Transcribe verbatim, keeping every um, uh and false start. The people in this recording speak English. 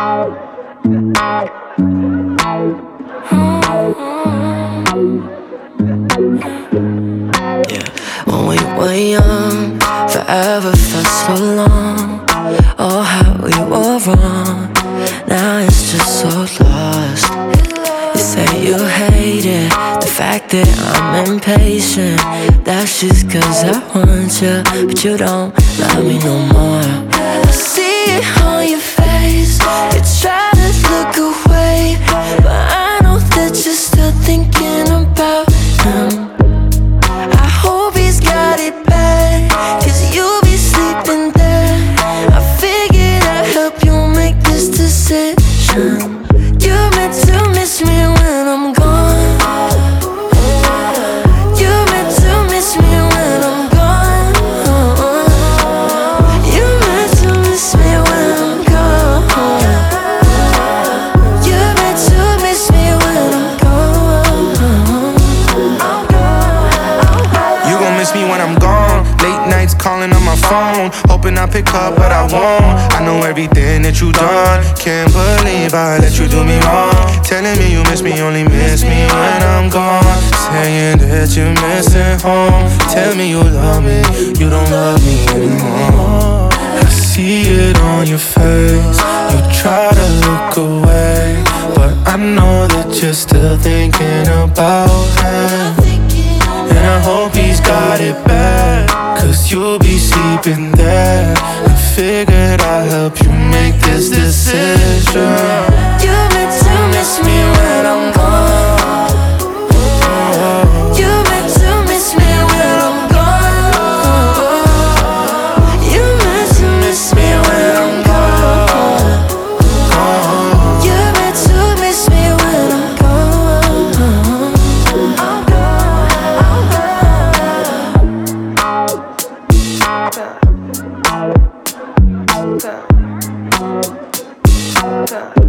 When we were young, forever felt so long. Oh, how we were wrong. Now it's just so lost. You say you hate it, the fact that I'm impatient. That's just cause I want you, but you don't love me no more. I see it on your face, you try to look away, but I know that you're still thinking about him. I hope he's got it bad, cause you'll be sleeping there. I figured I'd help you make this decision. You're meant to miss me when I'm gone. You're meant to miss me when I'm gone. You're meant to miss me when I'm gone. You're meant to miss me when I'm gone. You gon' miss me when I'm gone. Late nights calling on my phone, hoping I pick up, but I won't. I know everything that you done. Can't believe I let you do me wrong. Telling me you miss me, only miss me when I'm gone. Saying that you're missing home. Tell me you love me, you don't love me anymore. I see it on your face, you try to look away, but I know that you're still thinking about him. And I hope he's got it bad, cause you'll be sleeping there. I figured I'd help you make this decision. You're meant to miss me when I'm gone. You're meant to miss me when I'm gone. You're meant to miss me when I'm gone. You're meant to miss me when I'm gone. I'm gone. I'm gone.